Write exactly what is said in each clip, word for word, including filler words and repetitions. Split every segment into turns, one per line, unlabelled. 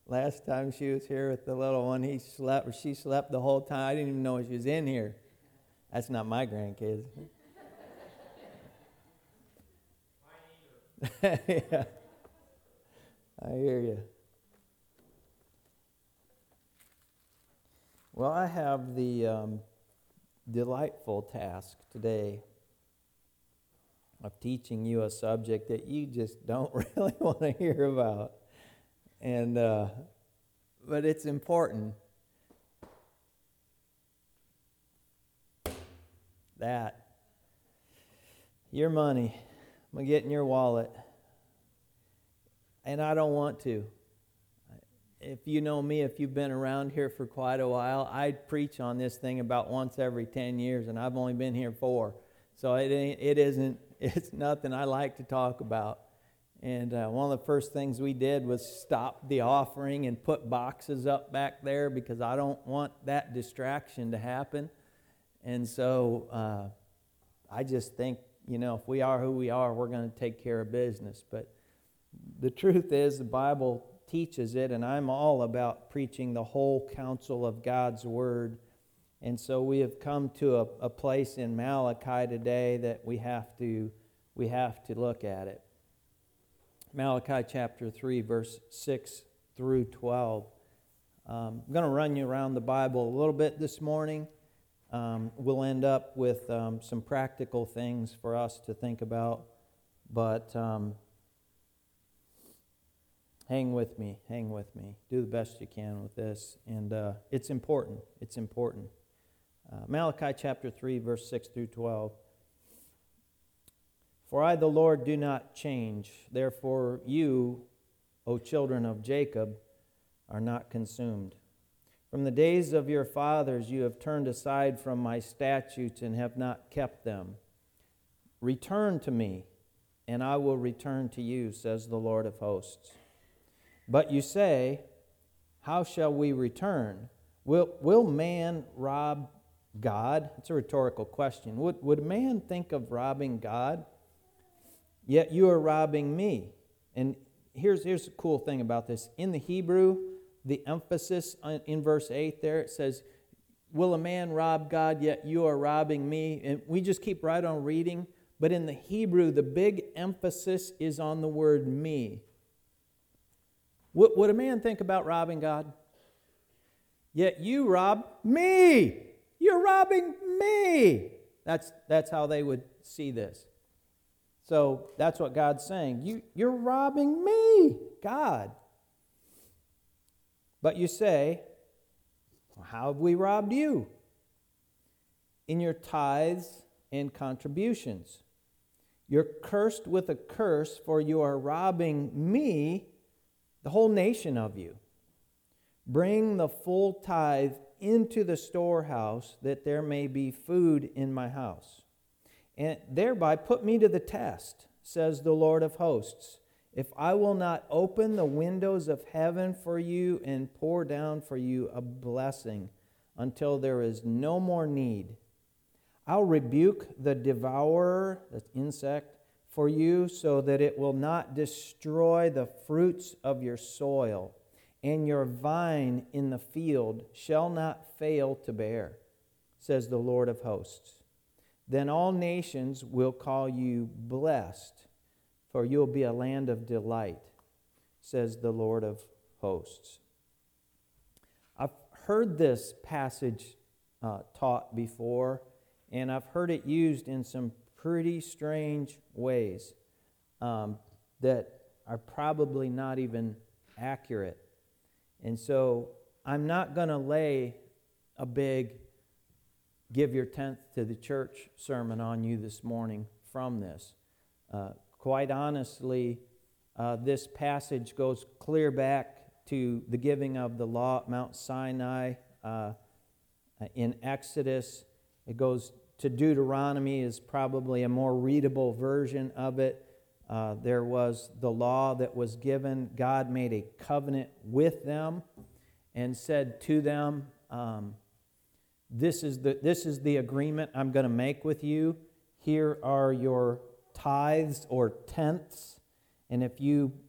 Last time she was here with the little one, he slept, or she slept the whole time. I didn't even know she was in here. That's not my grandkids. Yeah, I hear you. Well, I have the um, delightful task today of teaching you a subject that you just don't really want to hear about, and uh, but it's important. That your money, I'm gonna get in your wallet, and I don't want to. If you know me, if you've been around here for quite a while, I preach on this thing about once every ten years, and I've only been here four. So it ain't, it isn't, it's nothing I like to talk about. And uh, one of the first things we did was stop the offering and put boxes up back there because I don't want that distraction to happen. And so uh, I just think, you know, if we are who we are, we're going to take care of business. But the truth is, the Bible teaches it, and I'm all about preaching the whole counsel of God's Word. And so we have come to a, a place in Malachi today that we have to we have to look at it. Malachi chapter three, verse six through twelve. Um, I'm going to run you around the Bible a little bit this morning. Um, we'll end up with um, some practical things for us to think about, but um, hang with me, hang with me. Do the best you can with this, and uh, it's important, it's important. Uh, Malachi chapter three, verse six through twelve. For I, the Lord, do not change. Therefore you, O children of Jacob, are not consumed. From the days of your fathers you have turned aside from my statutes and have not kept them. Return to me, and I will return to you, says the Lord of hosts. But you say, how shall we return? Will, will man rob God? It's a rhetorical question. Would, would man think of robbing God? Yet you are robbing me. And here's, here's the cool thing about this. In the Hebrew, the emphasis in verse eight there, it says, will a man rob God, yet you are robbing me? And we just keep right on reading. But in the Hebrew, the big emphasis is on the word me. Would, would a man think about robbing God? Yet you rob me. You're robbing me. That's, that's how they would see this. So that's what God's saying. You, you're robbing me, God. But you say, well, how have we robbed you? In your tithes and contributions. You're cursed with a curse, for you are robbing me, the whole nation of you. Bring the full tithe into the storehouse, that there may be food in my house. And thereby put me to the test, says the Lord of hosts, if I will not open the windows of heaven for you and pour down for you a blessing until there is no more need. I'll rebuke the devourer, the insect, for you, so that it will not destroy the fruits of your soil, and your vine in the field shall not fail to bear, says the Lord of hosts. Then all nations will call you blessed, for you'll be a land of delight, says the Lord of hosts. I've heard this passage uh, taught before, and I've heard it used in some pretty strange ways um, that are probably not even accurate. And so I'm not going to lay a big give your tenth to the church sermon on you this morning from this. Uh, quite honestly, uh, this passage goes clear back to the giving of the law at Mount Sinai uh, in Exodus. It goes to Deuteronomy, is probably a more readable version of it. Uh, there was the law that was given. God made a covenant with them and said to them, um, This is the this is the agreement I'm going to make with you. Here are your tithes or tenths, and if you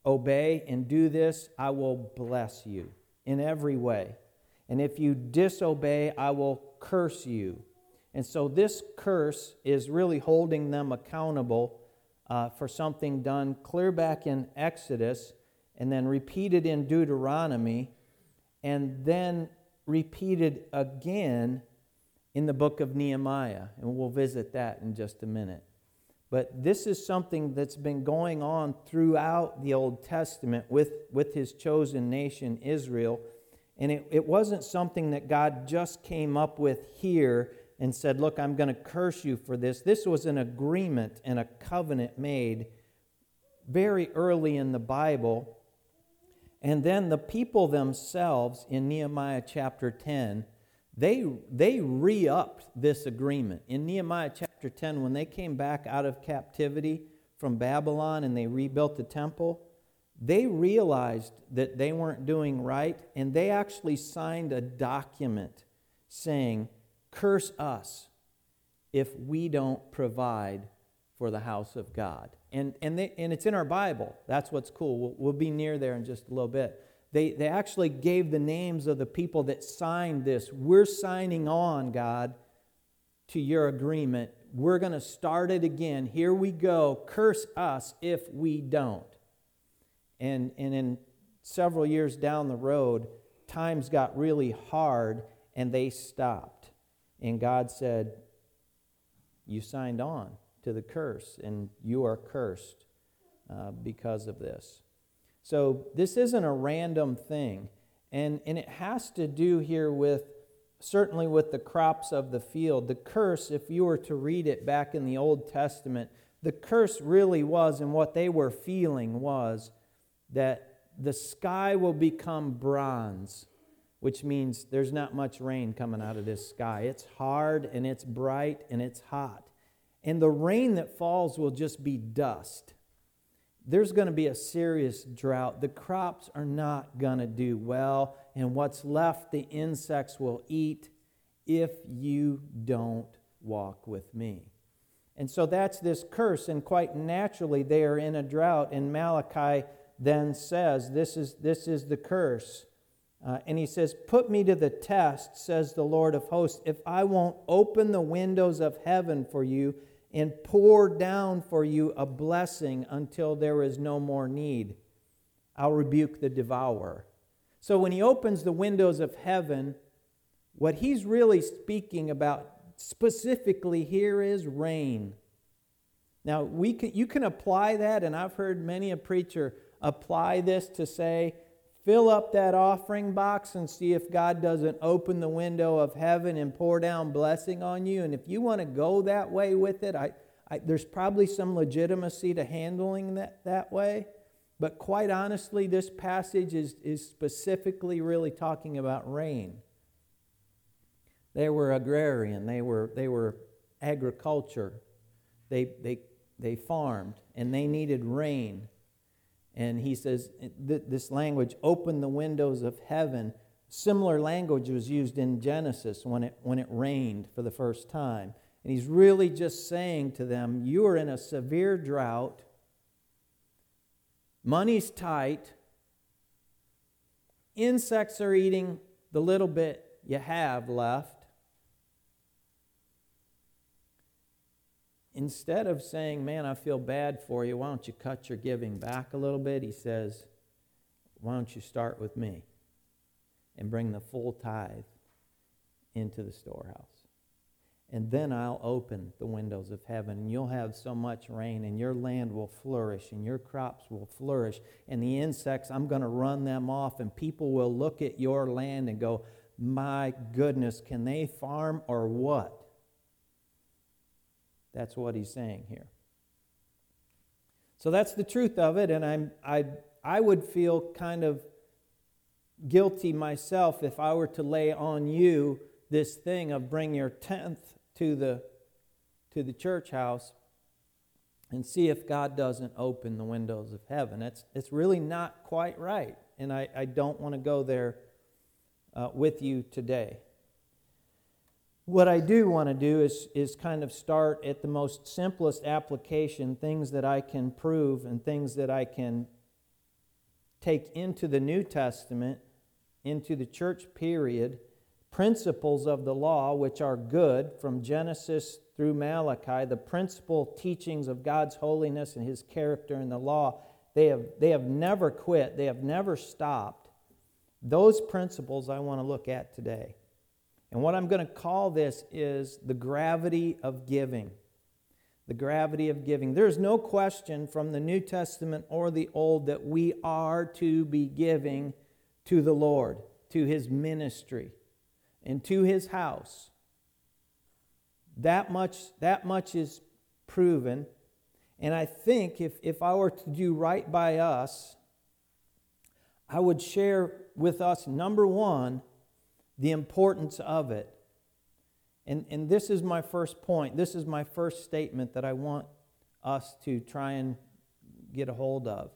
obey and do this, I will bless you in every way. And if you disobey, I will curse you. And so this curse is really holding them accountable uh, for something done clear back in Exodus, and then repeated in Deuteronomy, and then repeated again in the book of Nehemiah. And we'll visit that in just a minute. But this is something that's been going on throughout the Old Testament with, with His chosen nation, Israel. And it, it wasn't something that God just came up with here and said, look, I'm going to curse you for this. This was an agreement and a covenant made very early in the Bible. And then the people themselves in Nehemiah chapter ten, they, they re-upped this agreement. In Nehemiah chapter ten, when they came back out of captivity from Babylon and they rebuilt the temple, they realized that they weren't doing right, and they actually signed a document saying, curse us if we don't provide for the house of God. And and, they, and it's in our Bible. That's what's cool. We'll, we'll be near there in just a little bit. They, they actually gave the names of the people that signed this. We're signing on, God, to your agreement. We're going to start it again. Here we go. Curse us if we don't. And, and in several years down the road, times got really hard and they stopped. And God said, you signed on to the curse and you are cursed uh, because of this. So this isn't a random thing. And, and it has to do here with, certainly with the crops of the field. The curse, if you were to read it back in the Old Testament, the curse really was, and what they were feeling was, that the sky will become bronze, which means there's not much rain coming out of this sky. It's hard and it's bright and it's hot. And the rain that falls will just be dust. There's going to be a serious drought. The crops are not going to do well, and what's left the insects will eat if you don't walk with me. And so that's this curse, and quite naturally they are in a drought, and Malachi then says, this is, this is the curse. Uh, and he says, put me to the test, says the Lord of hosts, if I won't open the windows of heaven for you and pour down for you a blessing until there is no more need. I'll rebuke the devourer. So when he opens the windows of heaven, what he's really speaking about specifically here is rain. Now, we can, you can apply that, and I've heard many a preacher apply this to say, fill up that offering box and see if God doesn't open the window of heaven and pour down blessing on you. And if you want to go that way with it, I, I, there's probably some legitimacy to handling that that way. But quite honestly, this passage is, is specifically really talking about rain. They were agrarian. They were they were agriculture. They they they farmed, and they needed rain. And he says, this language, open the windows of heaven. Similar language was used in Genesis when it, when it rained for the first time. And he's really just saying to them, you are in a severe drought. Money's tight. Insects are eating the little bit you have left. Instead of saying, man, I feel bad for you, why don't you cut your giving back a little bit? He says, why don't you start with me and bring the full tithe into the storehouse? And then I'll open the windows of heaven, and you'll have so much rain, and your land will flourish, and your crops will flourish, and the insects, I'm going to run them off, and people will look at your land and go, my goodness, can they farm or what? That's what he's saying here. So that's the truth of it, and I'm, I, I would feel kind of guilty myself if I were to lay on you this thing of bring your tenth to the, to the church house and see if God doesn't open the windows of heaven. It's, it's really not quite right, and I, I don't want to go there uh, with you today. What I do want to do is, is kind of start at the most simplest application, things that I can prove and things that I can take into the New Testament, into the church period, principles of the law which are good from Genesis through Malachi, the principal teachings of God's holiness and His character in the law, they have, they have never quit. They have never stopped. Those principles I want to look at today. And what I'm going to call this is the gravity of giving. The gravity of giving. There's no question from the New Testament or the Old that we are to be giving to the Lord, to His ministry, and to His house. That much, that much is proven. And I think if, if I were to do right by us, I would share with us, number one, the importance of it. And, and this is my first point. This is my first statement that I want us to try and get a hold of.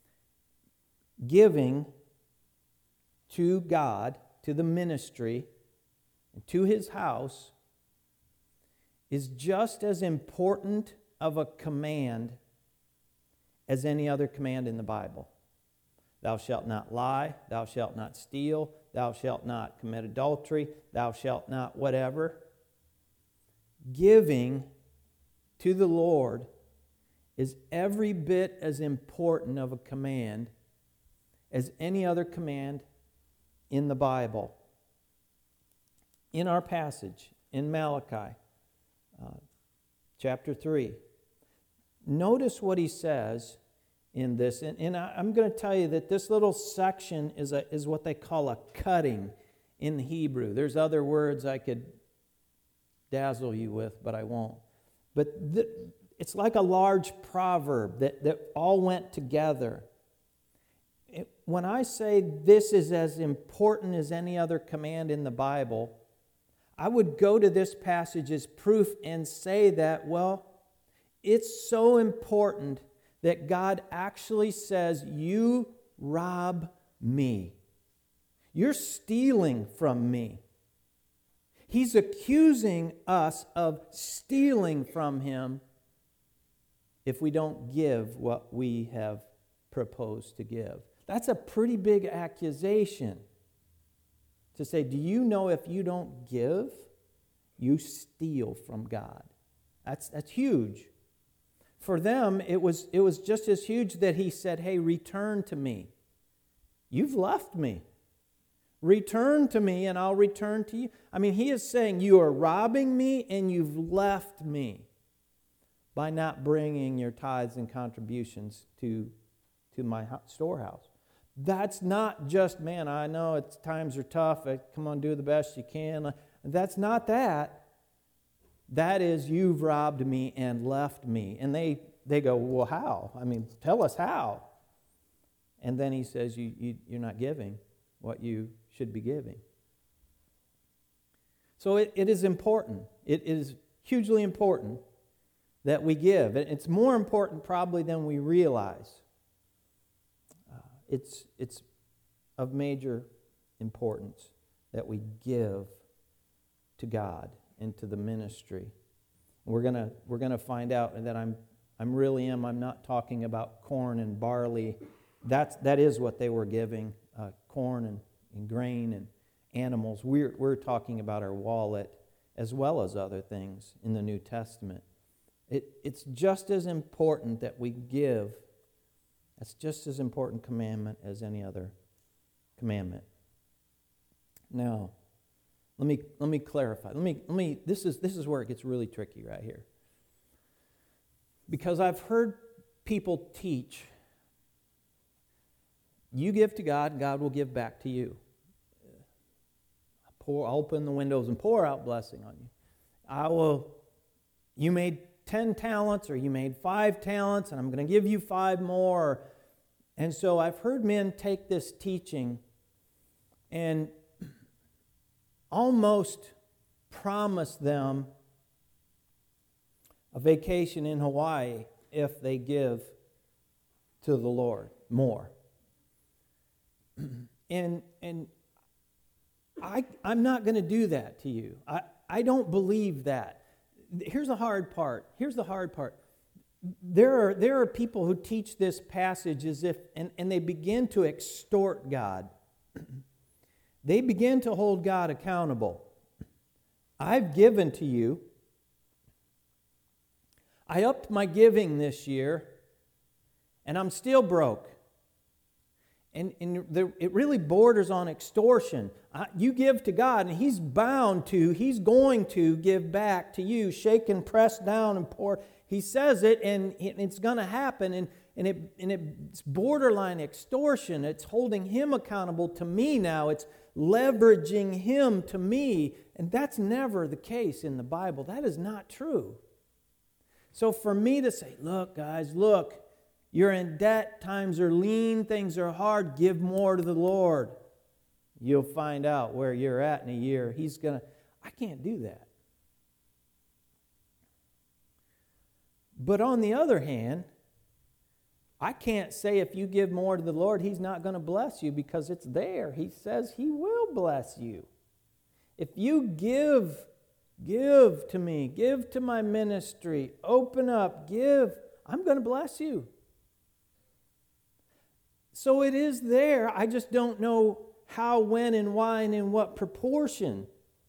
Giving to God, to the ministry, and to His house is just as important of a command as any other command in the Bible. Thou shalt not lie, thou shalt not steal, thou shalt not commit adultery, thou shalt not whatever. Giving to the Lord is every bit as important of a command as any other command in the Bible. In our passage, in Malachi, uh, chapter three, notice what he says in this. And, and I, I'm going to tell you that this little section is, a, is what they call a cutting in the Hebrew. There's other words I could dazzle you with, but I won't. But th- it's like a large proverb that, that all went together. It, when I say this is as important as any other command in the Bible, I would go to this passage as proof and say that, well, it's so important that God actually says, you rob me. You're stealing from me. He's accusing us of stealing from Him if we don't give what we have proposed to give. That's a pretty big accusation. To say, do you know if you don't give, you steal from God? That's, that's huge. For them, it was, it was just as huge that He said, hey, return to me. You've left me. Return to me and I'll return to you. I mean, He is saying you are robbing me and you've left me by not bringing your tithes and contributions to, to my storehouse. That's not just, man, I know it's, times are tough. Come on, do the best you can. That's not that. That is, you've robbed me and left me. And they, they go, well, how? I mean, tell us how. And then He says, you, you, you're not giving what you should be giving. So it, it is important. It is hugely important that we give. It's more important probably than we realize. Uh, it's, it's of major importance that we give to God and to the ministry. We're gonna we're gonna find out that I'm I'm really am I'm not talking about corn and barley. That's that is what they were giving, uh, corn and, and grain and animals. We're we're talking about our wallet as well as other things in the New Testament. It it's just as important that we give. That's just as important commandment as any other commandment. Now, Let me let me clarify. Let me let me this is this is where it gets really tricky right here. Because I've heard people teach, you give to God, God will give back to you. Pour I'll open the windows and pour out blessing on you. I will you made ten talents or you made five talents and I'm going to give you five more. And so I've heard men take this teaching and almost promise them a vacation in Hawaii if they give to the Lord more. And and I, I'm not going to do that to you. I, I don't believe that. Here's the hard part. Here's the hard part. There are, there are people who teach this passage as if, and, and they begin to extort God. They begin to hold God accountable. I've given to you. I upped my giving this year, and I'm still broke. And, and the, it really borders on extortion. Uh, you give to God, and He's bound to, He's going to give back to you, shaken, pressed down, and poured. He says it, and it's going to happen, and, and, it, and it's borderline extortion. It's holding Him accountable to me now. It's leveraging Him to me, and that's never the case in the Bible. That is not true. So for me to say, look, guys, look, you're in debt, times are lean, things are hard, give more to the Lord. You'll find out where you're at in a year. He's going to, I can't do that. But on the other hand, I can't say if you give more to the Lord, He's not going to bless you, because it's there. He says He will bless you. If you give, give to me, give to my ministry, open up, give, I'm going to bless you. So it is there. I just don't know how, when, and why, and in what proportion.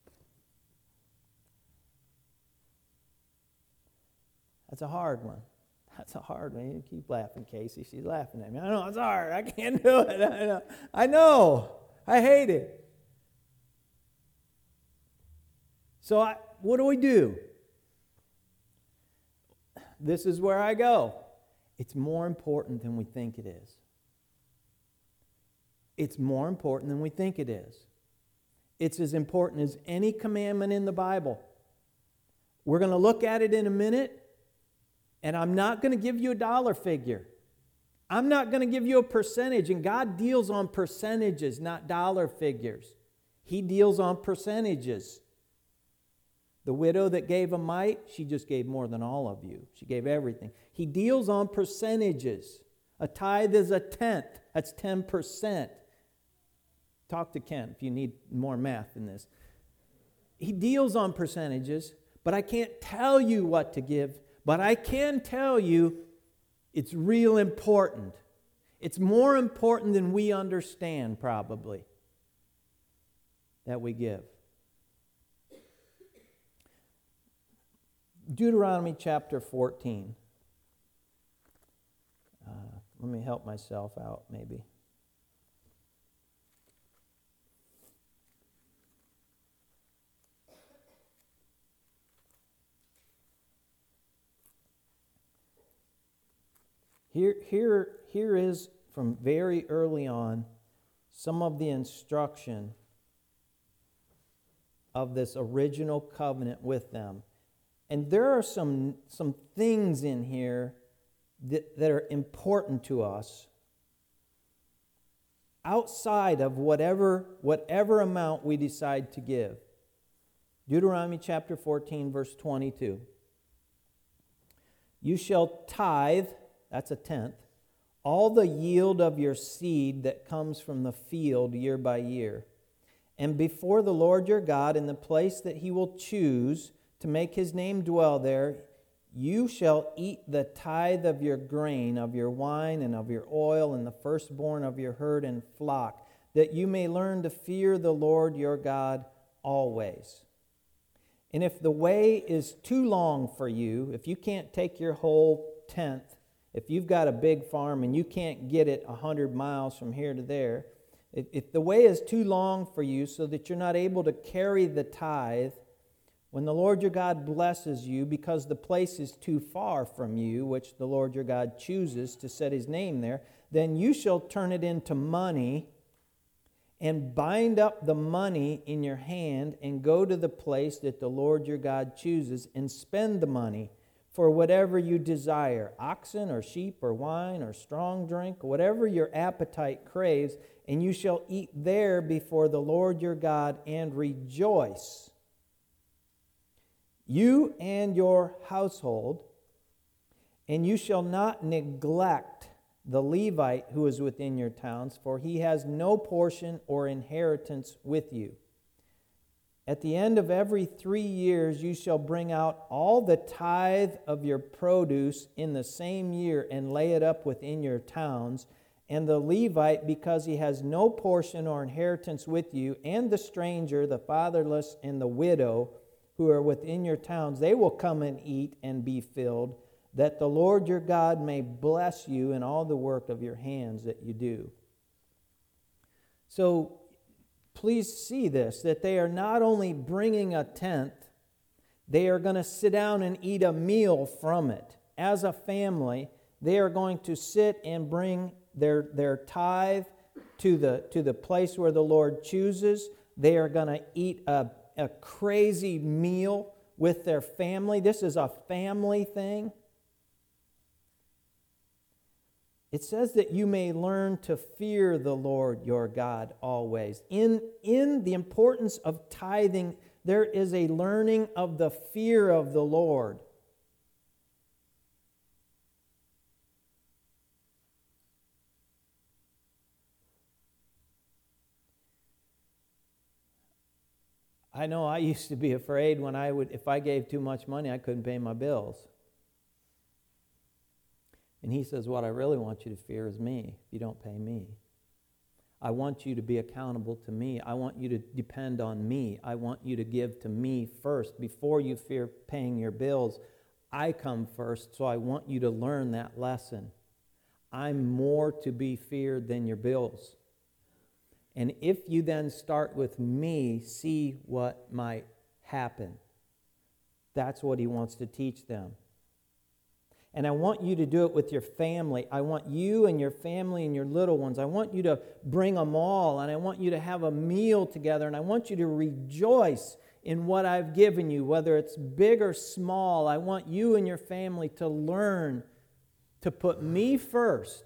That's a hard one. That's a hard one. You keep laughing, Casey. She's laughing at me. I know, it's hard. I can't do it. I know. I know. I hate it. So I, what do we do? This is where I go. It's more important than we think it is. It's more important than we think it is. It's as important as any commandment in the Bible. We're going to look at it in a minute, and I'm not going to give you a dollar figure. I'm not going to give you a percentage, and God deals on percentages, not dollar figures. He deals on percentages. The widow that gave a mite, she just gave more than all of you. She gave everything. He deals on percentages. A tithe is a tenth. That's ten percent. Talk to Ken if you need more math than this. He deals on percentages, but I can't tell you what to give. But I can tell you it's real important. It's more important than we understand, probably, that we give. Deuteronomy chapter fourteen. Uh, let me help myself out, maybe. Here, here, here is, from very early on, some of the instruction of this original covenant with them. And there are some, some things in here that, that are important to us outside of whatever, whatever amount we decide to give. Deuteronomy chapter fourteen, verse twenty-two. You shall tithe, that's a tenth, all the yield of your seed that comes from the field year by year. And before the Lord your God, in the place that He will choose to make His name dwell there, you shall eat the tithe of your grain, of your wine, and of your oil, and the firstborn of your herd and flock, that you may learn to fear the Lord your God always. And if the way is too long for you, if you can't take your whole tenth, if you've got a big farm and you can't get it one hundred miles from here to there, if, if the way is too long for you so that you're not able to carry the tithe, when the Lord your God blesses you because the place is too far from you, which the Lord your God chooses to set His name there, then you shall turn it into money and bind up the money in your hand and go to the place that the Lord your God chooses and spend the money for whatever you desire, oxen or sheep or wine or strong drink, whatever your appetite craves, and you shall eat there before the Lord your God and rejoice, you and your household, and you shall not neglect the Levite who is within your towns, for he has no portion or inheritance with you. At the end of every three years you shall bring out all the tithe of your produce in the same year and lay it up within your towns. And the Levite, because he has no portion or inheritance with you, and the stranger, the fatherless, and the widow, who are within your towns, they will come and eat and be filled, that the Lord your God may bless you in all the work of your hands that you do. So please see this, that they are not only bringing a tenth, they are going to sit down and eat a meal from it. As a family, they are going to sit and bring their, their tithe to the, to the place where the Lord chooses. They are going to eat a, a crazy meal with their family. This is a family thing. It says that you may learn to fear the Lord your God always. In, in the importance of tithing, there is a learning of the fear of the Lord. I know I used to be afraid when I would, if I gave too much money, I couldn't pay my bills. And he says, what I really want you to fear is me if you don't pay me. I want you to be accountable to me. I want you to depend on me. I want you to give to me first. Before you fear paying your bills, I come first, so I want you to learn that lesson. I'm more to be feared than your bills. And if you then start with me, see what might happen. That's what he wants to teach them. And I want you to do it with your family. I want you and your family and your little ones. I want you to bring them all, and I want you to have a meal together, and I want you to rejoice in what I've given you, whether it's big or small. I want you and your family to learn to put me first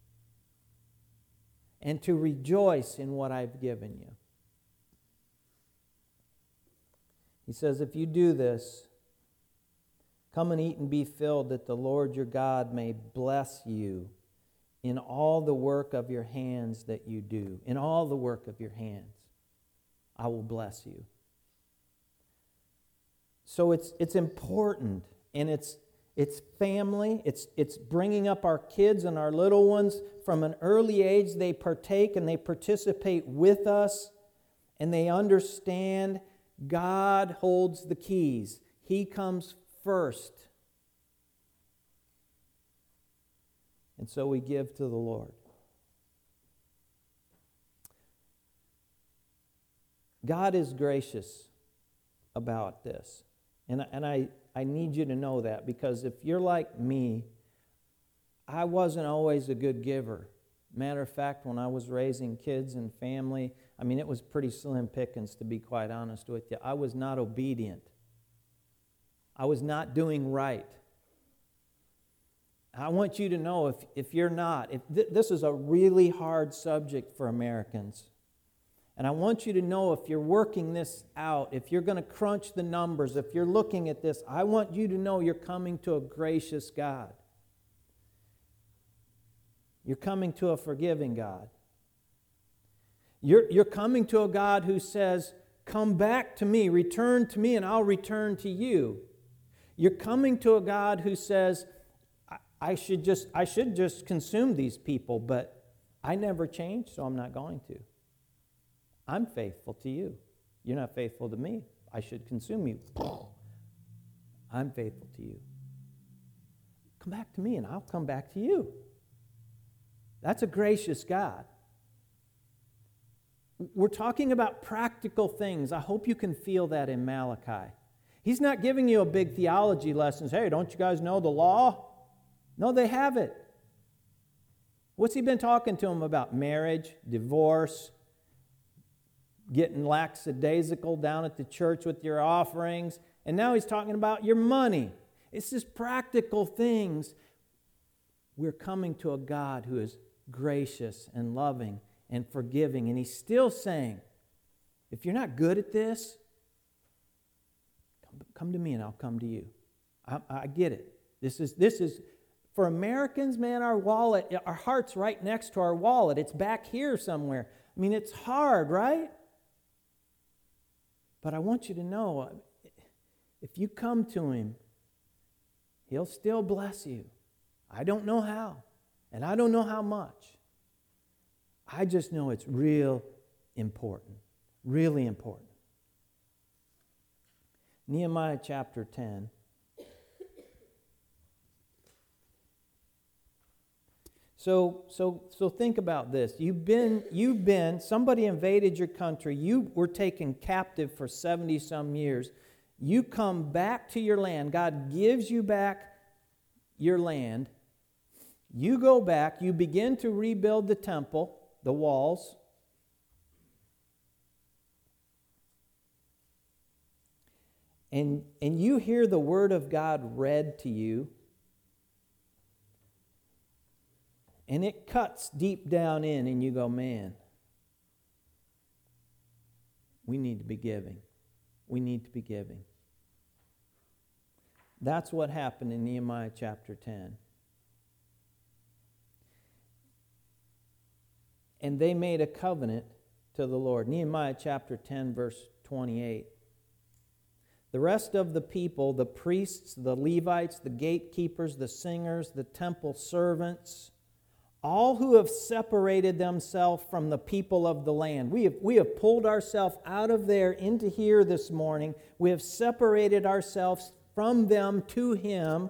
and to rejoice in what I've given you. He says, if you do this, come and eat and be filled, that the Lord your God may bless you in all the work of your hands that you do. In all the work of your hands, I will bless you. So it's it's important, and it's it's family. It's it's bringing up our kids and our little ones from an early age. They partake and they participate with us, and they understand God holds the keys. He comes first. And so we give to the Lord. God is gracious about this. And, and I, I need you to know that, because if you're like me, I wasn't always a good giver. Matter of fact, when I was raising kids and family, I mean, it was pretty slim pickings, to be quite honest with you. I was not obedient. I was not doing right. I want you to know, if, if you're not, if th- this is a really hard subject for Americans. And I want you to know, if you're working this out, if you're going to crunch the numbers, if you're looking at this, I want you to know you're coming to a gracious God. You're coming to a forgiving God. You're, you're coming to a God who says, come back to me, return to me, and I'll return to you. You're coming to a God who says, I, I should just I should just consume these people, but I never changed, so I'm not going to. I'm faithful to you. You're not faithful to me. I should consume you. I'm faithful to you. Come back to me, and I'll come back to you. That's a gracious God. We're talking about practical things. I hope you can feel that in Malachi. He's not giving you a big theology lesson. Hey, don't you guys know the law? No, they have it. What's he been talking to them about? Marriage, divorce, getting lackadaisical down at the church with your offerings. And now he's talking about your money. It's just practical things. We're coming to a God who is gracious and loving and forgiving. And he's still saying, if you're not good at this, come, come to me and I'll come to you. I, I get it. This is, this is, for Americans, man, our wallet, our heart's right next to our wallet. It's back here somewhere. I mean, it's hard, right? But I want you to know, if you come to him, he'll still bless you. I don't know how, and I don't know how much. I just know it's real important, really important. Nehemiah chapter ten. So, so, so think about this. You've been, you've been, somebody invaded your country. You were taken captive for seventy some years. You come back to your land. God gives you back your land. You go back. You begin to rebuild the temple, the walls. And, and you hear the word of God read to you. And it cuts deep down in, and you go, man, we need to be giving. We need to be giving. That's what happened in Nehemiah chapter ten. And they made a covenant to the Lord. Nehemiah chapter ten, verse twenty-eight. The rest of the people, the priests, the Levites, the gatekeepers, the singers, the temple servants, all who have separated themselves from the people of the land. We have, we have pulled ourselves out of there into here this morning. We have separated ourselves from them to Him.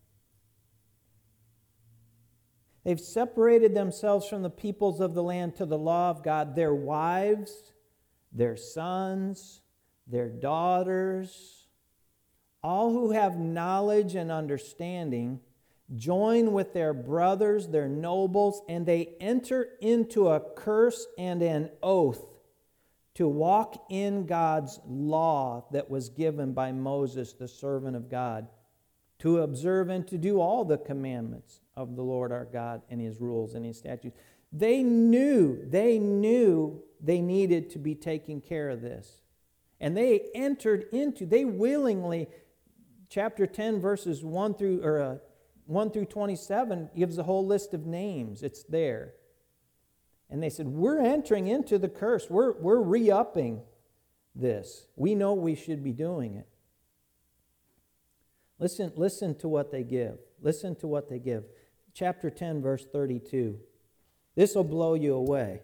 They've separated themselves from the peoples of the land to the law of God. Their wives, their sons, their daughters, all who have knowledge and understanding, join with their brothers, their nobles, and they enter into a curse and an oath to walk in God's law that was given by Moses, the servant of God, to observe and to do all the commandments of the Lord our God and His rules and His statutes. They knew, they knew they needed to be taking care of this. And they entered into, they willingly, chapter ten, verses one through, or uh, one through twenty-seven gives a whole list of names. It's there. And they said, we're entering into the curse. We're, we're re-upping this. We know we should be doing it. Listen, listen to what they give. Listen to what they give. Chapter ten, verse thirty-two. This will blow you away.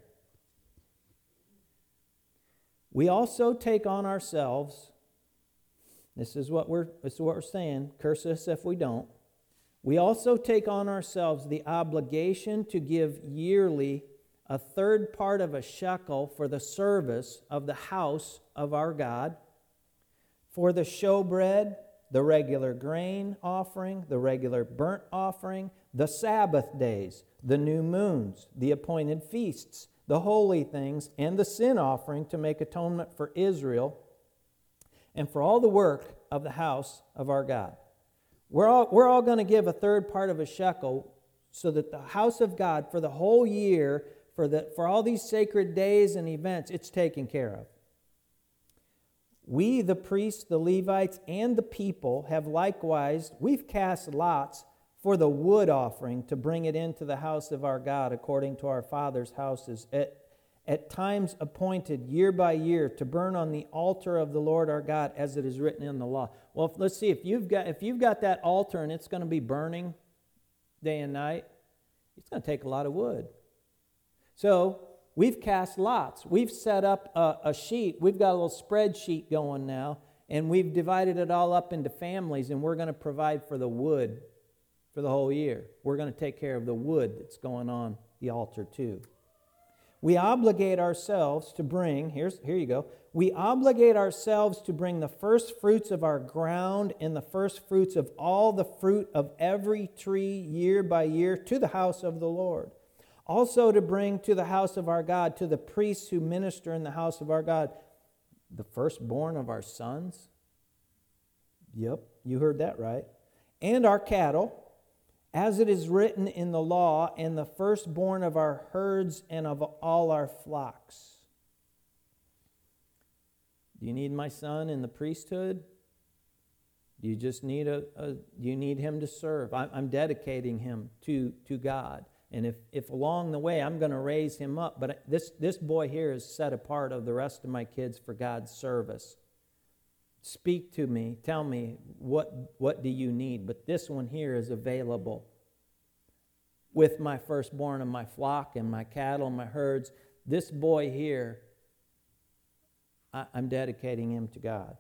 We also take on ourselves, this is what we're, this is what we're saying, curse us if we don't. We also take on ourselves the obligation to give yearly a third part of a shekel for the service of the house of our God, for the showbread, the regular grain offering, the regular burnt offering, the Sabbath days, the new moons, the appointed feasts, the holy things, and the sin offering to make atonement for Israel, and for all the work of the house of our God. We're all, we're all going to give a third part of a shekel so that the house of God for the whole year, for, the, for all these sacred days and events, it's taken care of. We, the priests, the Levites, and the people have likewise, we've cast lots for the wood offering to bring it into the house of our God according to our fathers' houses, at, at times appointed year by year to burn on the altar of the Lord our God as it is written in the law. Well, if, let's see, if you've got if you've got that altar and it's going to be burning day and night, it's going to take a lot of wood. So we've cast lots. We've set up a, a sheet. We've got a little spreadsheet going now, and we've divided it all up into families, and we're going to provide for the wood for the whole year. We're going to take care of the wood that's going on the altar too. We obligate ourselves to bring, here's, here you go, we obligate ourselves to bring the first fruits of our ground and the first fruits of all the fruit of every tree year by year to the house of the Lord. Also to bring to the house of our God, to the priests who minister in the house of our God, the firstborn of our sons. Yep, you heard that right. And our cattle, as it is written in the law, and the firstborn of our herds and of all our flocks. Do you need my son in the priesthood? Do you just need a, a do you need him to serve? I'm, I'm dedicating him to, to God. And if, if along the way I'm going to raise him up, but this, this boy here is set apart of the rest of my kids for God's service. speak to me, tell me, what, what do you need? But this one here is available. With my firstborn and my flock and my cattle and my herds, this boy here, I, I'm dedicating him to God.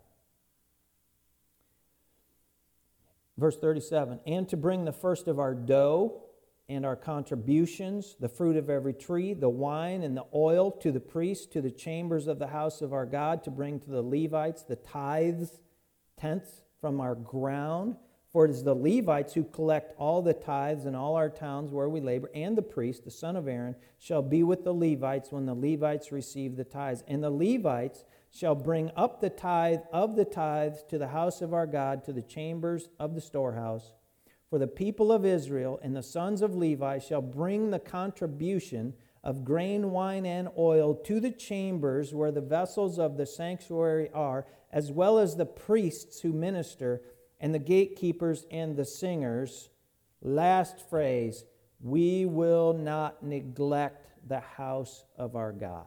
Verse thirty-seven, and to bring the first of our dough and our contributions, the fruit of every tree, the wine and the oil, to the priests, to the chambers of the house of our God, to bring to the Levites the tithes, tenths from our ground. For it is the Levites who collect all the tithes in all our towns where we labor, and the priest, the son of Aaron, shall be with the Levites when the Levites receive the tithes. And the Levites shall bring up the tithe of the tithes to the house of our God, to the chambers of the storehouse. For the people of Israel and the sons of Levi shall bring the contribution of grain, wine, and oil to the chambers where the vessels of the sanctuary are, as well as the priests who minister, and the gatekeepers and the singers. Last phrase, we will not neglect the house of our God.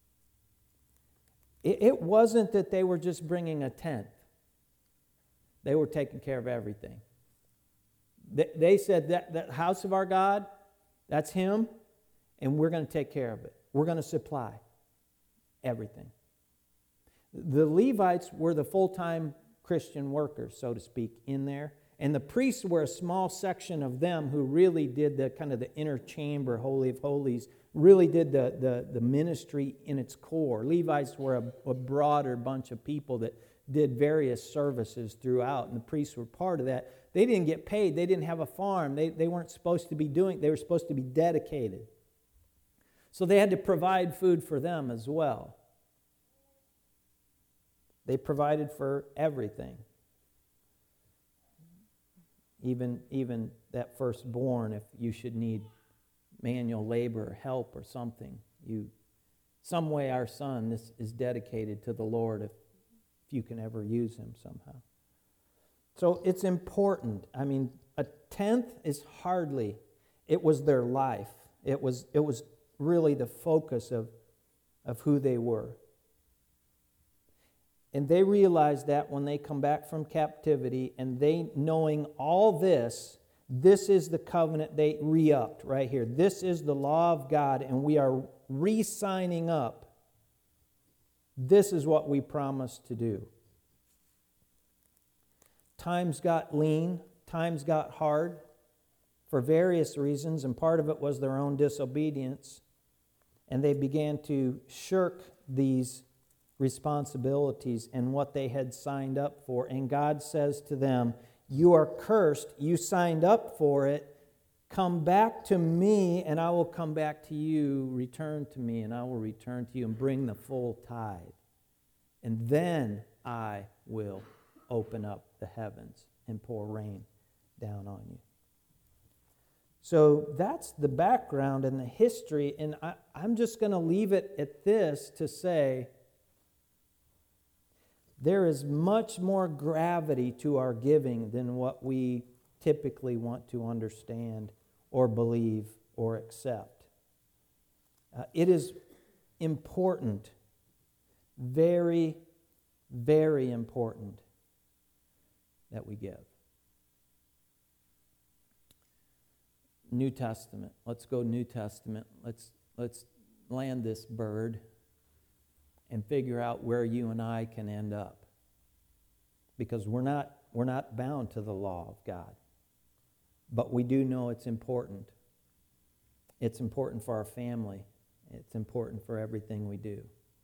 It, it wasn't that they were just bringing a tenth. They were taking care of everything. They, they said that the house of our God, that's Him, and we're going to take care of it. We're going to supply everything. The Levites were the full-time Christian workers, so to speak, in there. And the priests were a small section of them who really did the kind of the inner chamber, Holy of Holies, really did the, the, the ministry in its core. Levites were a, a broader bunch of people that did various services throughout, and the priests were part of that. They didn't get paid. They didn't have a farm. They, they weren't supposed to be doing, they were supposed to be dedicated. So they had to provide food for them as well. They provided for everything. Even, even that firstborn, if you should need manual labor or help or something, you, some way our son, this is dedicated to the Lord if, if you can ever use him somehow. So it's important. I mean, a tenth is hardly, it was their life. It was, it was really the focus of, of who they were. And they realize that when they come back from captivity, and they knowing all this, this is the covenant they re-upped right here. This is the law of God, and we are re-signing up. This is what we promised to do. Times got lean. Times got hard for various reasons, and part of it was their own disobedience. And they began to shirk these responsibilities and what they had signed up for. And God says to them, you are cursed. You signed up for it. Come back to me, and I will come back to you. Return to me, and I will return to you, and bring the full tithe. And then I will open up the heavens and pour rain down on you. So that's the background and the history. And I, I'm just going to leave it at this to say, there is much more gravity to our giving than what we typically want to understand or believe or accept. Uh, it is important, very, very important that we give. New Testament. Let's go New Testament. Let's, let's land this bird and figure out where you and I can end up. Because we're not, we're not bound to the law of God. But we do know it's important. It's important for our family. It's important for everything we do.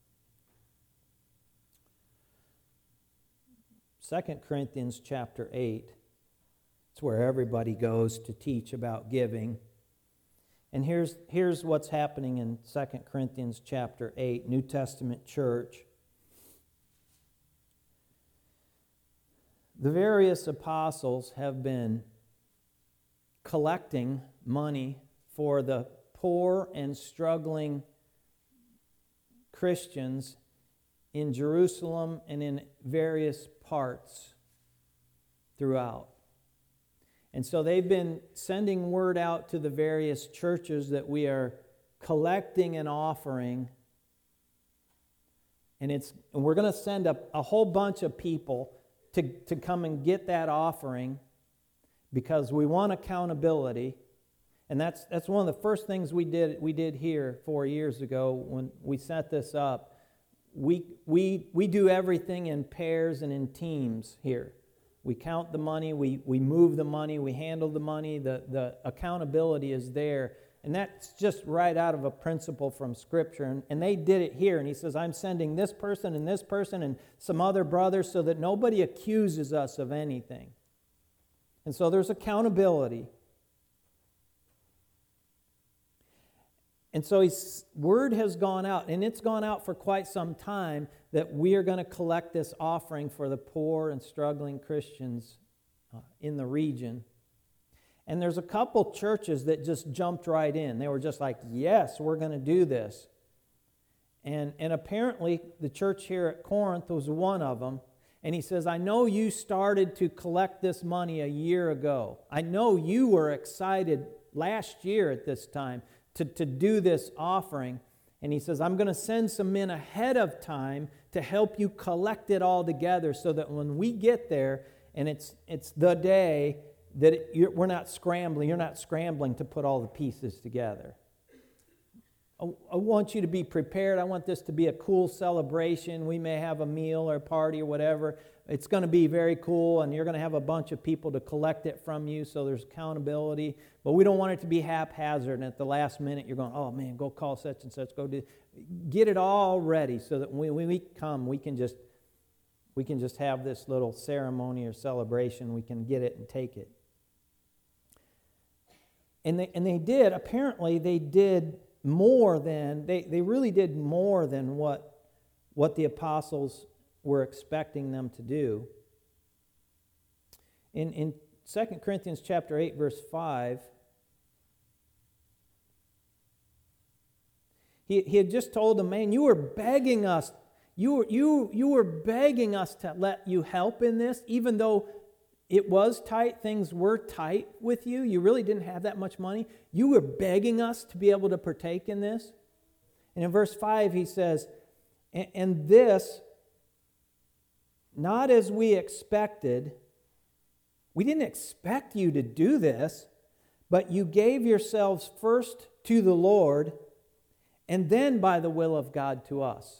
Second Corinthians chapter eight. It's where everybody goes to teach about giving. And here's, here's what's happening in Second Corinthians chapter eight, New Testament church. The various apostles have been collecting money for the poor and struggling Christians in Jerusalem and in various parts throughout. And so they've been sending word out to the various churches that we are collecting an offering, And it's and we're going to send a, a whole bunch of people to, to come and get that offering because we want accountability. And that's that's one of the first things we did we did here four years ago when we set this up. We we we do everything in pairs and in teams here. We count the money, we we move the money, we handle the money, the, the accountability is there. And that's just right out of a principle from Scripture. And, and they did it here. And he says, I'm sending this person and this person and some other brothers so that nobody accuses us of anything. And so there's accountability. And so his word has gone out, and it's gone out for quite some time, that we are going to collect this offering for the poor and struggling Christians uh, in the region. And there's a couple churches that just jumped right in. They were just like, yes, we're going to do this. And, and apparently the church here at Corinth was one of them. And he says, I know you started to collect this money a year ago. I know you were excited last year at this time to, to do this offering. And he says, I'm going to send some men ahead of time to help you collect it all together so that when we get there and it's it's the day, that it, you're, we're not scrambling, you're not scrambling to put all the pieces together. I, I want you to be prepared. I want this to be a cool celebration. We may have a meal or a party or whatever. It's going to be very cool, and you're going to have a bunch of people to collect it from you, so there's accountability. But we don't want it to be haphazard, and at the last minute you're going, oh man, go call such and such, go do. Get it all ready so that when we come, we can just we can just have this little ceremony or celebration. We can get it and take it. And they, and they did, apparently they did more than, they, they really did more than what, what the apostles were expecting them to do. In, in Second Corinthians chapter eight, verse five, he, he had just told them, man, you were begging us, you were, you, you were begging us to let you help in this, even though it was tight, things were tight with you. You really didn't have that much money. You were begging us to be able to partake in this. And in verse five he says, and this, not as we expected. We didn't expect you to do this, but you gave yourselves first to the Lord, and then by the will of God to us.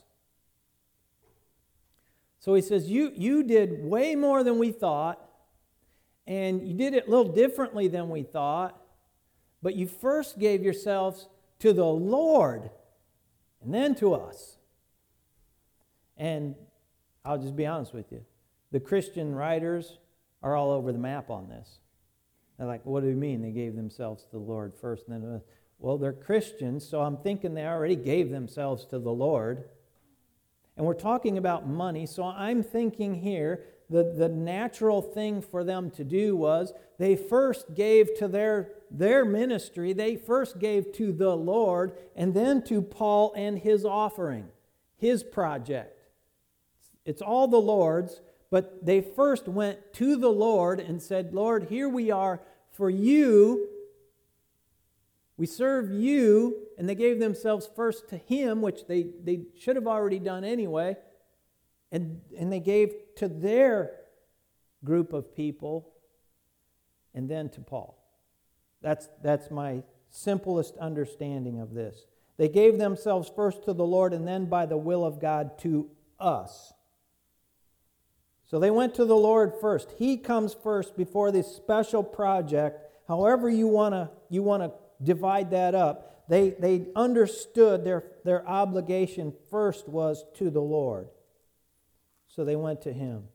So he says, you, you did way more than we thought. And you did it a little differently than we thought, but you first gave yourselves to the Lord and then to us. And I'll just be honest with you. The Christian writers are all over the map on this. They're like, what do you mean they gave themselves to the Lord first? And then, uh, well, they're Christians, so I'm thinking they already gave themselves to the Lord. And we're talking about money, so I'm thinking here, The, the natural thing for them to do was they first gave to their, their ministry, they first gave to the Lord, and then to Paul and his offering, his project. It's all the Lord's, but they first went to the Lord and said, Lord, here we are for you. We serve you, and they gave themselves first to Him, which they, they should have already done anyway. And, and they gave to their group of people and then to Paul. That's, that's my simplest understanding of this. They gave themselves first to the Lord and then by the will of God to us. So they went to the Lord first. He comes first before this special project. However you want to you want to divide that up, they, they understood their, their obligation first was to the Lord. So they went to Him.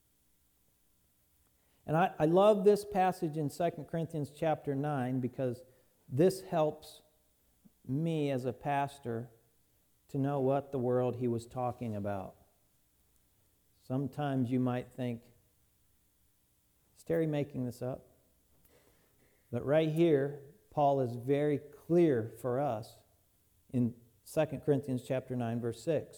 And I, I love this passage in Second Corinthians chapter nine because this helps me as a pastor to know what the world he was talking about. Sometimes you might think, is Terry making this up? But right here, Paul is very clear for us in Second Corinthians chapter nine, verse six.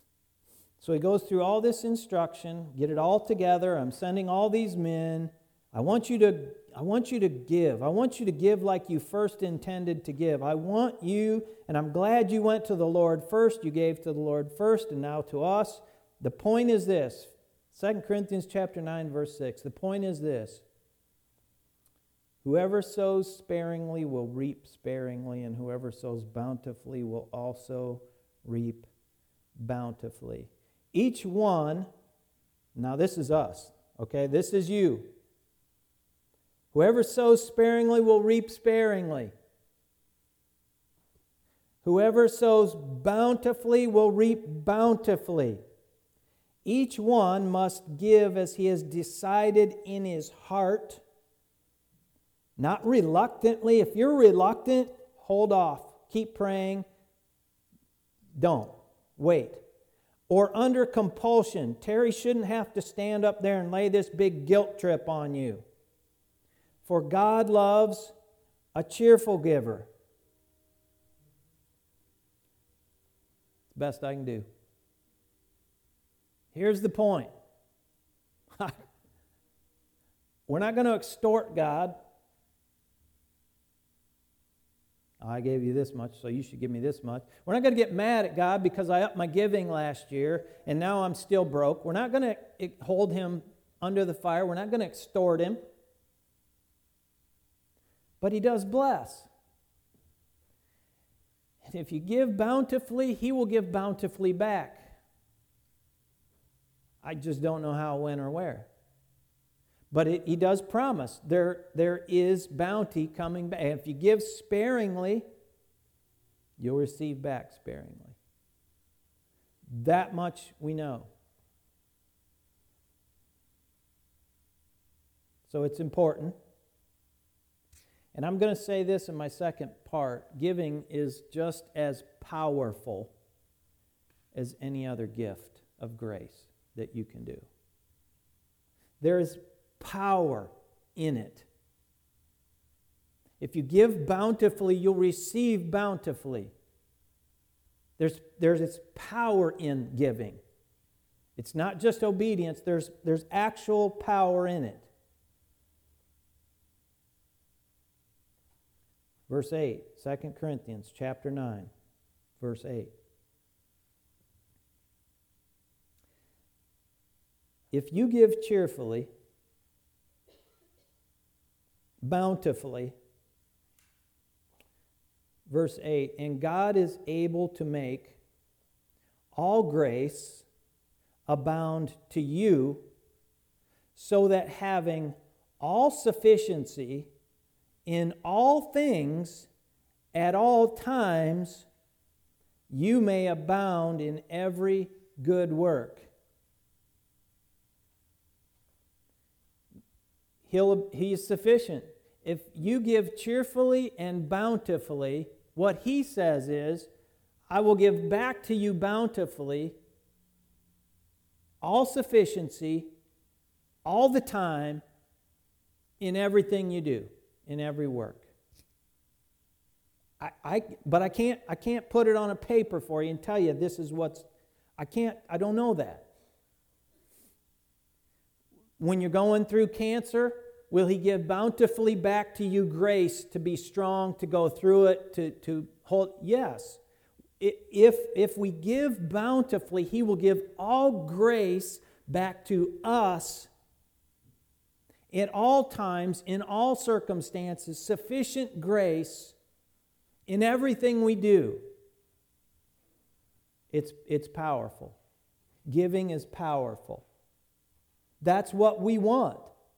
So he goes through all this instruction, get it all together. I'm sending all these men. I want you to I want you to give. I want you to give like you first intended to give. I want you, and I'm glad you went to the Lord first. You gave to the Lord first and now to us. The point is this. Second Corinthians chapter nine, verse six. The point is this. Whoever sows sparingly will reap sparingly, and whoever sows bountifully will also reap bountifully. Each one, now this is us, okay? This is you. Whoever sows sparingly will reap sparingly. Whoever sows bountifully will reap bountifully. Each one must give as he has decided in his heart, not reluctantly. If you're reluctant, hold off. Keep praying. Don't. Wait. Or under compulsion. Terry shouldn't have to stand up there and lay this big guilt trip on you. For God loves a cheerful giver. It's the best I can do. Here's the point. We're not going to extort God. I gave you this much, so you should give me this much. We're not going to get mad at God because I upped my giving last year and now I'm still broke. We're not going to hold Him under the fire. We're not going to extort Him. But He does bless. And if you give bountifully, He will give bountifully back. I just don't know how, when, or where. But it, He does promise there, there is bounty coming back. If you give sparingly, you'll receive back sparingly. That much we know. So it's important. And I'm going to say this in my second part. Giving is just as powerful as any other gift of grace that you can do. There is power in it. If you give bountifully, you'll receive bountifully. There's, there's its power in giving. It's not just obedience, there's, there's actual power in it. Verse eight, Second Corinthians chapter nine, verse eight. If you give cheerfully, bountifully, verse eight, and God is able to make all grace abound to you, so that having all sufficiency in all things at all times, you may abound in every good work. He'll, he is sufficient. If you give cheerfully and bountifully, what He says is, I will give back to you bountifully, all sufficiency, all the time, in everything you do, in every work. I, I but I can't I can't put it on a paper for you and tell you this is what's I can't I don't know that. When you're going through cancer, will He give bountifully back to you grace to be strong, to go through it, to, to hold? Yes. If, if we give bountifully, He will give all grace back to us at all times, in all circumstances, sufficient grace in everything we do. It's, it's powerful. Giving is powerful. That's what we want.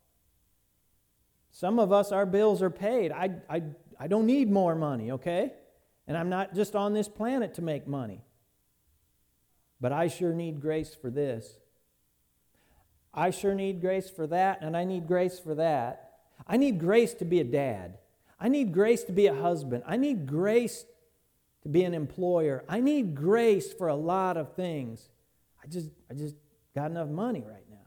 Some of us, our bills are paid. I, I, I don't need more money, okay? And I'm not just on this planet to make money. But I sure need grace for this. I sure need grace for that, and I need grace for that. I need grace to be a dad. I need grace to be a husband. I need grace to be an employer. I need grace for a lot of things. I just, I just got enough money right now.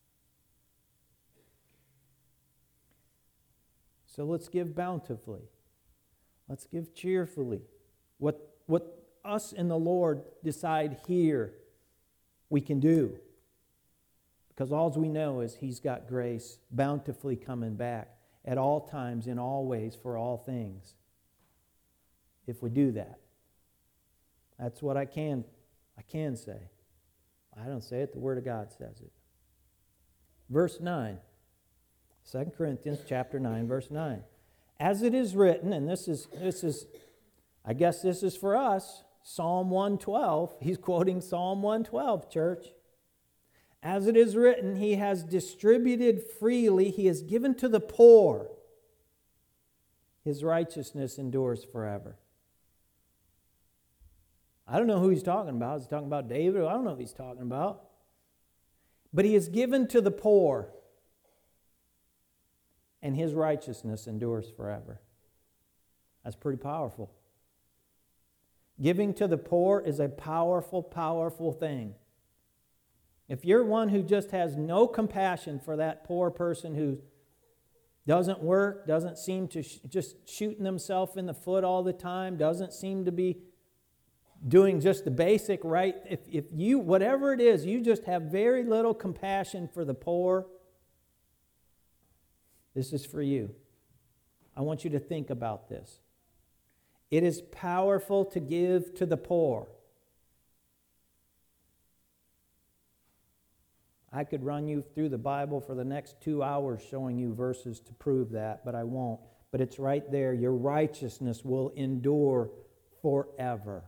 So let's give bountifully. Let's give cheerfully. What, what us and the Lord decide here we can do. Because all we know is He's got grace bountifully coming back at all times, in all ways, for all things. If we do that. That's what I can, I can say. I don't say it, the Word of God says it. Verse nine. Second Corinthians chapter nine, verse nine. As it is written, and this is, this is, I guess this is for us, Psalm one twelve. He's quoting Psalm one twelve, church. As it is written, He has distributed freely, He has given to the poor. His righteousness endures forever. I don't know who he's talking about. Is he talking about David? I don't know who he's talking about. But He has given to the poor, and His righteousness endures forever. That's pretty powerful. Giving to the poor is a powerful, powerful thing. If you're one who just has no compassion for that poor person who doesn't work, doesn't seem to sh- just shooting themselves in the foot all the time, doesn't seem to be doing just the basic right, if, if you, whatever it is, you just have very little compassion for the poor, this is for you. I want you to think about this. It is powerful to give to the poor. I could run you through the Bible for the next two hours showing you verses to prove that, but I won't. But it's right there. Your righteousness will endure forever.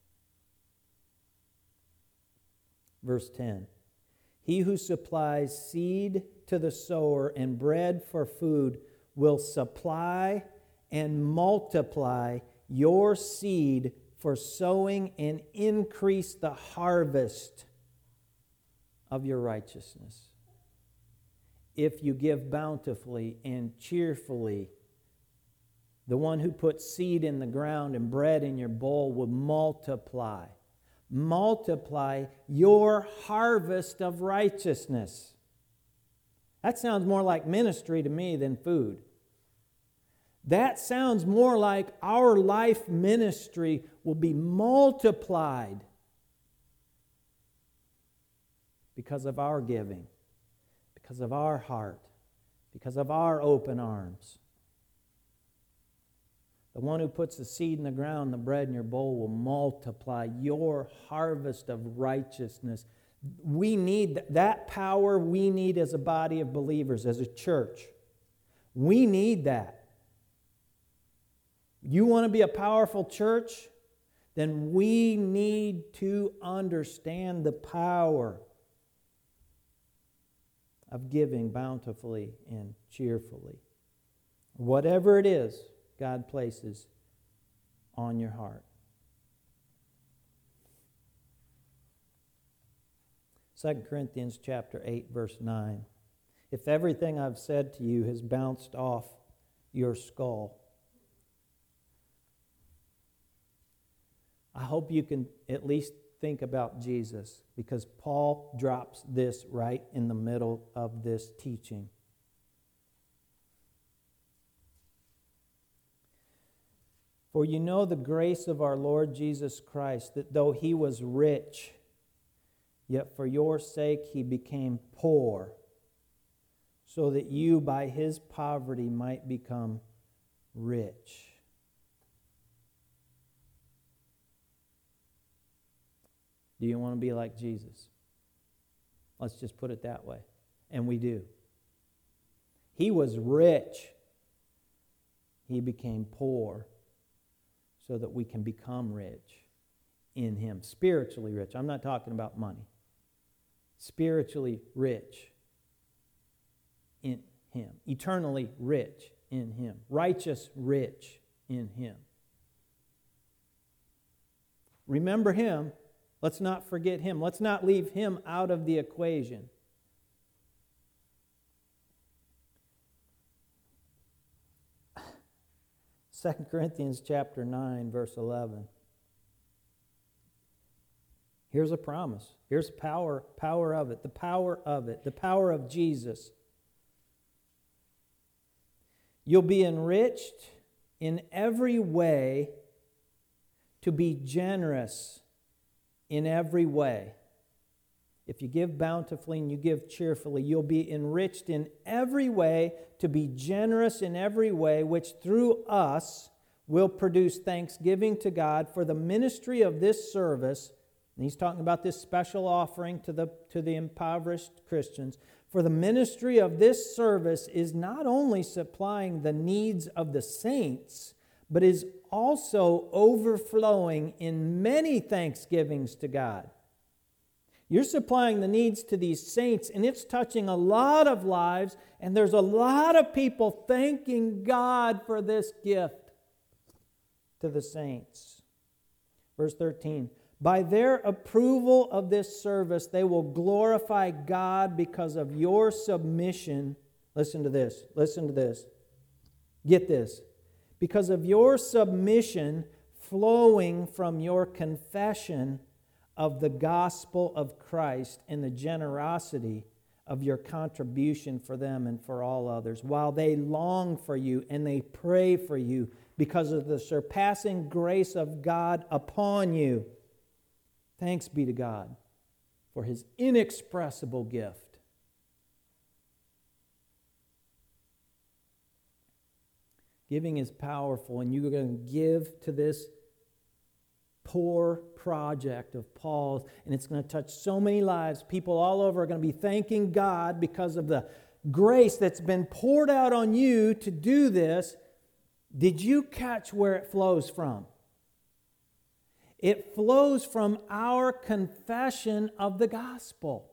Verse ten. He who supplies seed to the sower and bread for food will supply and multiply your seed for sowing and increase the harvest of your righteousness. If you give bountifully and cheerfully, the one who puts seed in the ground and bread in your bowl will multiply. Multiply your harvest of righteousness. That sounds more like ministry to me than food. That sounds more like our life ministry will be multiplied because of our giving, because of our heart, because of our open arms. The one who puts the seed in the ground, the bread in your bowl, will multiply your harvest of righteousness. We need that power. We need as a body of believers, as a church. We need that. You want to be a powerful church? Then we need to understand the power of giving bountifully and cheerfully. Whatever it is God places on your heart. Second Corinthians chapter eight, verse nine. If everything I've said to you has bounced off your skull, I hope you can at least think about Jesus, because Paul drops this right in the middle of this teaching. For you know the grace of our Lord Jesus Christ, that though He was rich, yet for your sake He became poor, so that you by His poverty might become rich. Do you want to be like Jesus? Let's just put it that way. And we do. He was rich. He became poor so that we can become rich in Him. Spiritually rich. I'm not talking about money. Spiritually rich in Him. Eternally rich in Him. Righteous rich in Him. Remember Him. Let's not forget Him. Let's not leave Him out of the equation. Second Corinthians chapter nine, verse eleven. Here's a promise. Here's power, power of it, the power of it, the power of Jesus. You'll be enriched in every way to be generous in every way. If you give bountifully and you give cheerfully, you'll be enriched in every way to be generous in every way, which through us will produce thanksgiving to God for the ministry of this service. And he's talking about this special offering to the, to the impoverished Christians. For the ministry of this service is not only supplying the needs of the saints, but is also overflowing in many thanksgivings to God. You're supplying the needs to these saints, and it's touching a lot of lives, and there's a lot of people thanking God for this gift to the saints. Verse thirteen, by their approval of this service, they will glorify God because of your submission. Listen to this. Listen to this. Get this. Because of your submission flowing from your confession of the gospel of Christ and the generosity of your contribution for them and for all others, while they long for you and they pray for you because of the surpassing grace of God upon you. Thanks be to God for His inexpressible gift. Giving is powerful, and you're going to give to this poor project of Paul's, and it's going to touch so many lives. People all over are going to be thanking God because of the grace that's been poured out on you to do this. Did you catch where it flows from? It flows from our confession of the gospel.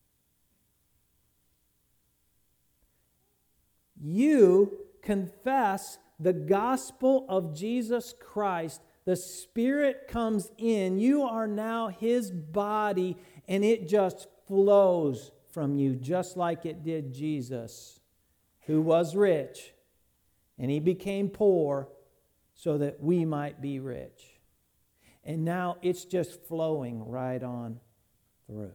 You confess the gospel of Jesus Christ. The Spirit comes in. You are now His body, and it just flows from you, just like it did Jesus, who was rich, and He became poor so that we might be rich. And now it's just flowing right on through.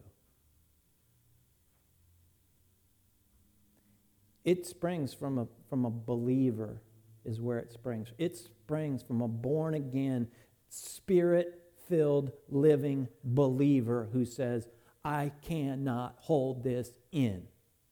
It springs from a, from a believer is where it springs. It springs from a born-again, Spirit-filled, living believer who says, I cannot hold this in.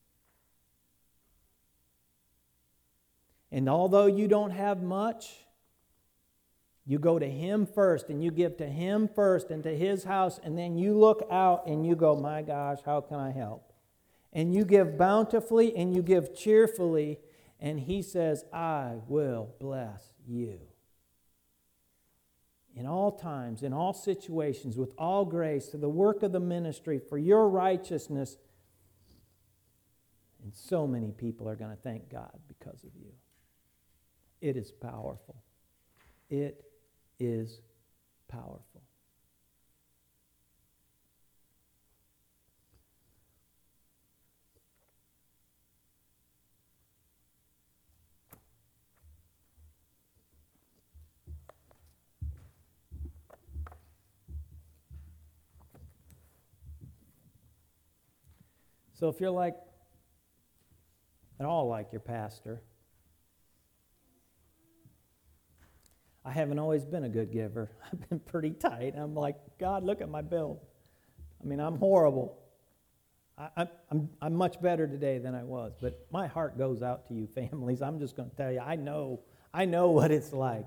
And although you don't have much, you go to Him first, and you give to Him first and to His house, and then you look out and you go, my gosh, how can I help? And you give bountifully and you give cheerfully, and He says, I will bless you. In all times, in all situations, with all grace, to the work of the ministry, for your righteousness. And so many people are going to thank God because of you. It is powerful. It is powerful. So if you're like, at all like your pastor, I haven't always been a good giver. I've been pretty tight. I'm like, God, look at my bill. I mean, I'm horrible. I, I, I'm, I'm much better today than I was, but my heart goes out to you families. I'm just going to tell you, I know, I know what it's like.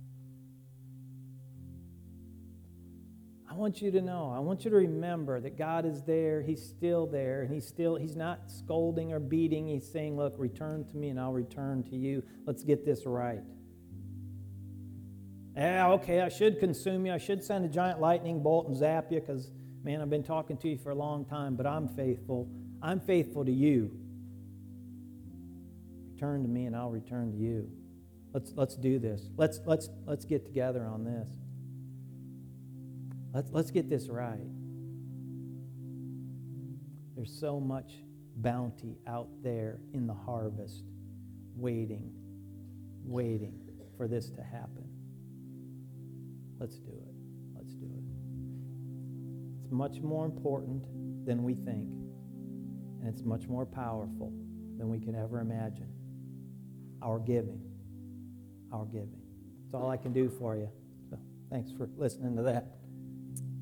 I want you to know, I want you to remember that God is there, He's still there, and He's still, He's not scolding or beating. He's saying, look, return to me and I'll return to you. Let's get this right. Yeah, okay, I should consume you. I should send a giant lightning bolt and zap you because, man, I've been talking to you for a long time, but I'm faithful. I'm faithful to you. Return to me and I'll return to you. Let's let's do this. Let's let's let's get together on this. Let's let's get this right. There's so much bounty out there in the harvest, waiting, waiting for this to happen. Let's do it. Let's do it. It's much more important than we think, and it's much more powerful than we can ever imagine. Our giving. Our giving. That's all I can do for you. So thanks for listening to that.